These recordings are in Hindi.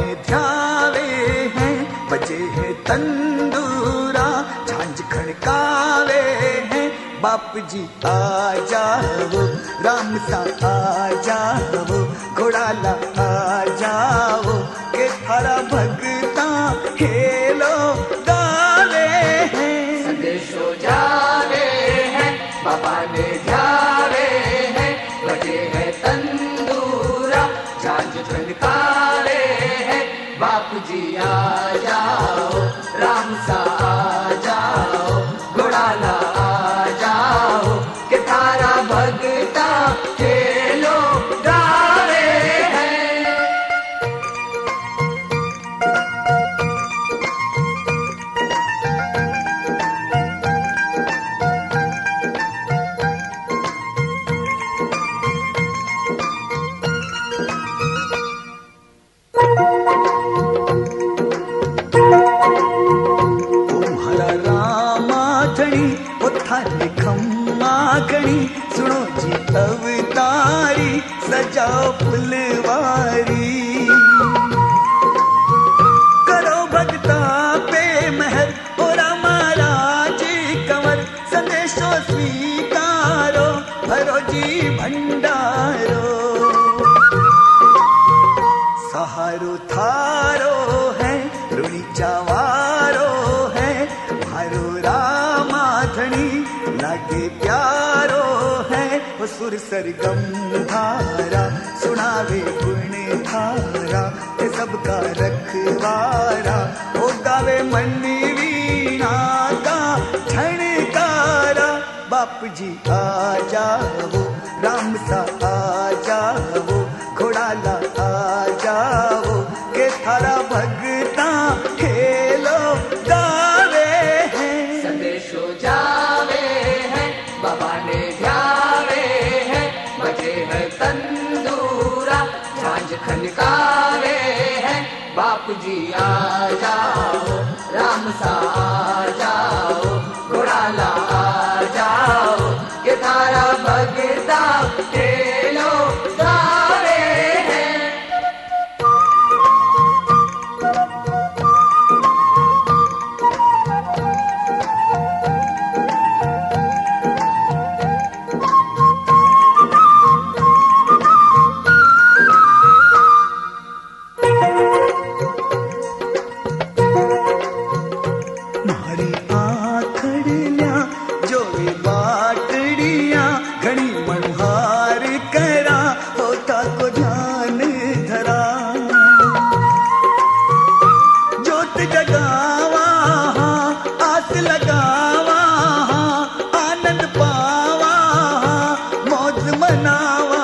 ने ध्यावे हैं, बजे हैं तंदूरा, झांझ खड़कावे हैं। बाप जी आ जाओ, राम सा आ जाओ, घोड़ाला आ जाओ, के थारा भगता खेलो गावे हैं। संदेशो जावे हैं, बाबा ने ध्यावे हैं, बजे है तंदूरा, झांझ खड़कावे हैं। बाप जी आ जाओ, राम सा आ जाओ, घोड़ाला आ जाओ, के थारा भगता खेलो गावे हैं। तुम्हारा रामाधणी उठा खम्मागणी, सुनो जी अवतारी, सजाओ फुलवारी। करो भगता पे महर, ओ रामा राजी कंवर, संदेशो स्वीकारो, भरो जी भंडारो। सहारो थारो है, ऋणी चावारो है, भारो रामाधणी लागे प्यारो है। वो सुर सरगम धारा, सुनावे गुण धारा, ये सबका रखवारा, वो गावे मन वीणा का झणकारा। बाप जी आ जाओ, राम सा आ जाओ, घोड़ाला आ जाओ, के थारा भगता खेलो गावे हैं। संदेशो जावे हैं, बाबा ने ध्यावे हैं, बजे है तंदूरा, झांझ खनकावे हैं। बाप जी आ जाओ, राम सा आ जाओ, घोड़ाला आ जाओ, के थारा भगता खेलो गावे हैं। मारी आखड़िया जो वे बाटड़िया, घणी मनहार करा, होता को ध्यान धरा। जोत जगावा, आस लगावा, आनंद पावा, मौज मनावा।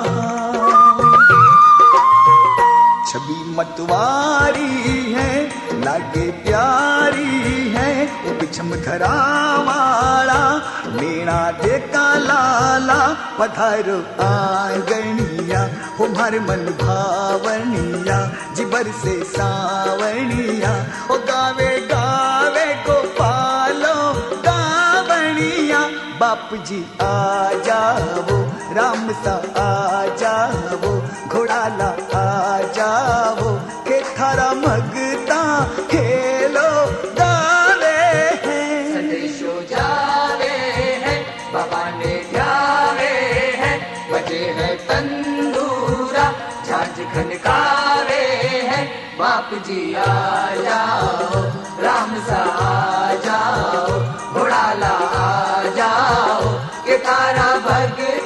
छवि मतवारी है, लागे प्यारी है, बिछम धरावाला, मीणा देखा लाला, पधारो आंगनिया, हमार मन भावनिया, जिबर से सावनिया, ओ गावे गावे गोपालो गावनिया। बाप जी आ जाओ, राम सा आ जाओ, घोड़ाला आ जाओ, के थारा भगता खेलो गावे हैं। संदेशो जावे हैं, बाबा ने ध्यावे हैं, बजे है तंदूरा, झांझ खनकावे हैं। बाप जी आ जाओ, राम सा आ जाओ, घोड़ाला आ जाओ, के तारा भग